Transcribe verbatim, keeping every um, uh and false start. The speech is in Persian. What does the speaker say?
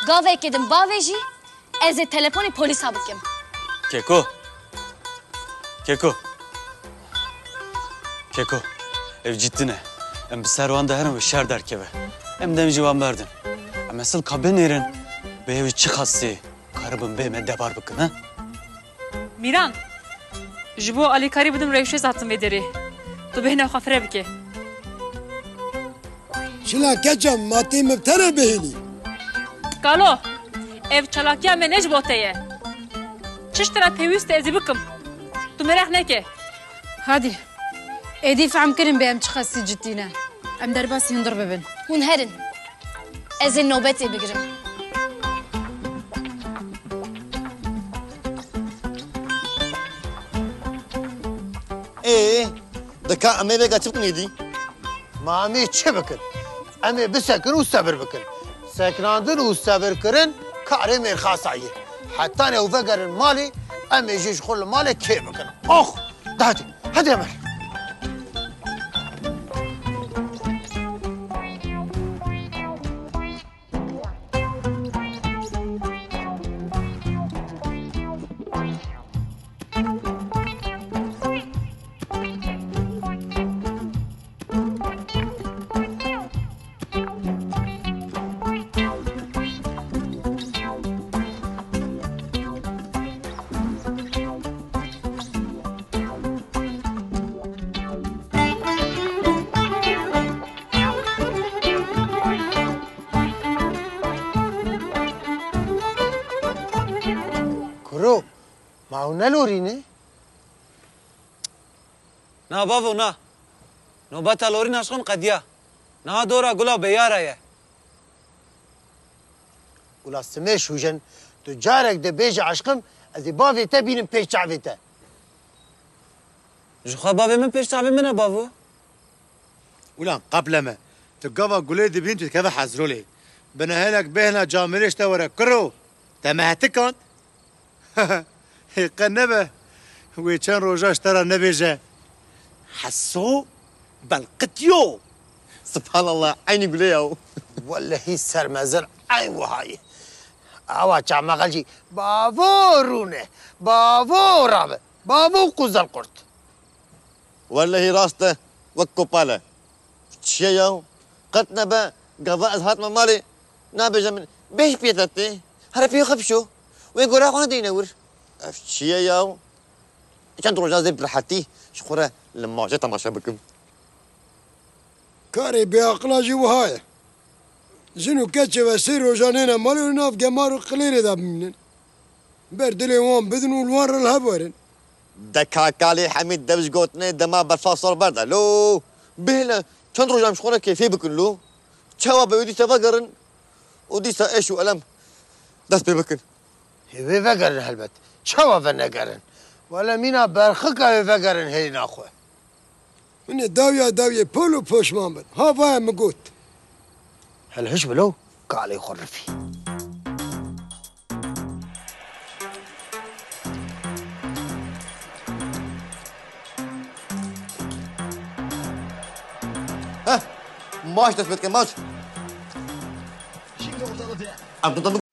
گاوه کدم باویجی از تلفن پلیس ها بکم کیکو کیکو کیکو ev ciddi ne? Em bir servan da herim ve şer derkeve. Em dem civan verdim. Em asıl kabin yerin. Be evi çıkası. Karabın beyme debar bıkın ha? Miran. Jibo Ali Kari bidim revşe zattım vederi. Tu behne xafre bike. Şila keçam mati mebtere behili. Kalo. Ev çalakya me nej boteye. Çiştara pevist ezi bıkım. Tu merak neke. هادي ايدي فهم كريم بهم تخصي جدينا ام درباسي هندر ببن هون هرن از نوبتی بگیرم Ee, daka ame ve kaçıp neydi? Mami çe bakın. Ame bir sakın u sabır bakın. Saknandın u sabır kırın, kare merkhasayı. Hatta ne uve garın mali, ame jiş khul mali ke bakın. Oh, hadi, hadi Emel. Kuru, mau ne lori ne? Na bavo na. Nobata lori nashkon qadiya. Na dora gula beyara ye. Ula smeş hujen, tu carek de beji aşkım, az bavi te binin peş çavi te. Jukha bave min peş tabi min bavo. Ulan qableme. Tu gava gule dibin tu keva hazruli. Bana helak behna camiriş te vara kuru. Temahtikant. قنبه ويشان روجاش ترى نبيجه حسو بالقتيو سبحان الله عيني قلياو والله سرمزر عين وهاي اوا چاما قالجي بابو رونه بابو راب بابو قزل قرط والله راسته وكو بالا شيا ياو قتنا با قضاء هات مالي نابجه من بيش بيتاتي هرا فيه خفشو وين قرا خونه دينور شيا ياو كان تروجا زي بلحتي شخوره لما جت تماشا بكم Kari bir aklaji vahaya. Zinu keçe ve sir rojanena malı naf gemaru qlire da bimnin. Berdile wan bidin ulwan rel habarin. دكاكالي حميد دبج قوتني دما بالفاصل بردا لو بهلا كان تروجا مشخوره كيفي بكن لو تشوا بودي تفقرن ودي سا ايش والم دس بكن هوی وگرن هلبت چوا و نگرن ولی مینا برخک هوی وگرن هی نخوه من داویا داویا پولو پشمان بن ها وای مگوت هل هش بلو قالی خرفی ها ماش دس بتكن ماش